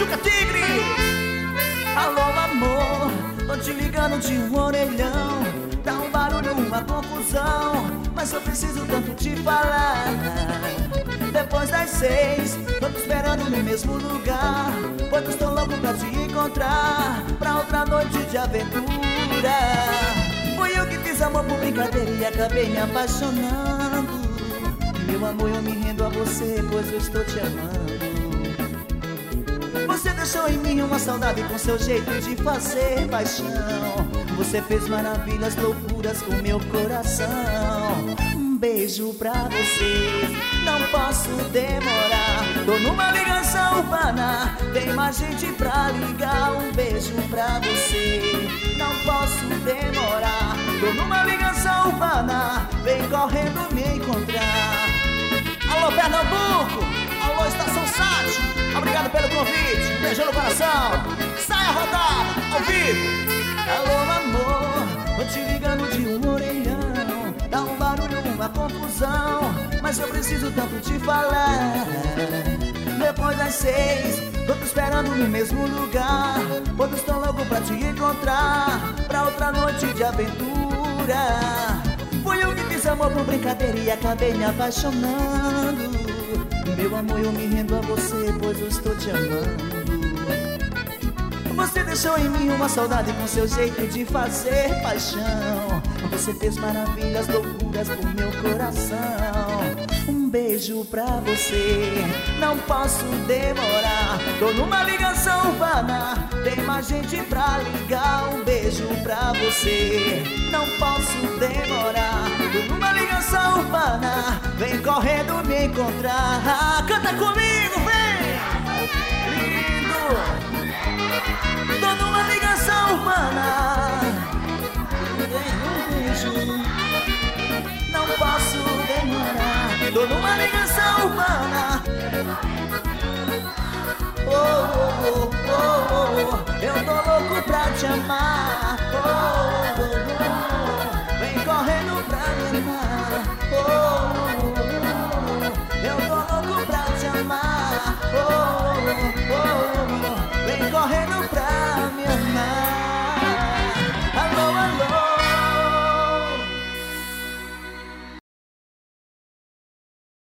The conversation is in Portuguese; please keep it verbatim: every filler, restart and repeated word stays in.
Juca Tigre. Alô amor, tô te ligando de um orelhão. Dá um barulho, uma confusão, mas eu preciso tanto te falar. Depois das seis, tô te esperando no mesmo lugar, pois estou louco pra te encontrar, pra outra noite de aventura. Foi eu que fiz amor por brincadeira e acabei me apaixonando. Meu amor, eu me rendo a você, pois eu estou te amando. Você deixou em mim uma saudade com seu jeito de fazer paixão. Você fez maravilhas, loucuras com meu coração. Um beijo pra você, não posso demorar. Tô numa ligação urbana, tem mais gente pra ligar. Um beijo pra você, não posso demorar. Tô numa ligação urbana, vem correndo me encontrar. Alô Pernambuco, alô Estação Sat, obrigado pelo convite, um beijo no coração. Sai a rodada, ao vivo. Alô amor, tô te ligando de um orelhão. Dá um barulho, uma confusão, mas eu preciso tanto te falar. Depois das seis, tô te esperando no mesmo lugar, pois estou louco pra te encontrar, pra outra noite de aventura. Foi eu que fiz amor por brincadeira e acabei me apaixonando. Meu amor, eu me rendo a você, pois eu estou te amando. Você deixou em mim uma saudade com seu jeito de fazer paixão. Você fez maravilhas, loucuras com meu coração. Um beijo pra você, não posso demorar. Tô numa ligação urbana, tem mais gente pra ligar. Um beijo pra você, não posso demorar. Tô numa ligação urbana, vem correndo me encontrar. Canta comigo, vem! Lindo! Tô numa ligação urbana, vem um beijo, não posso demorar. Tô numa ligação urbana, oh, oh, oh, oh, oh. Eu tô louco pra te amar.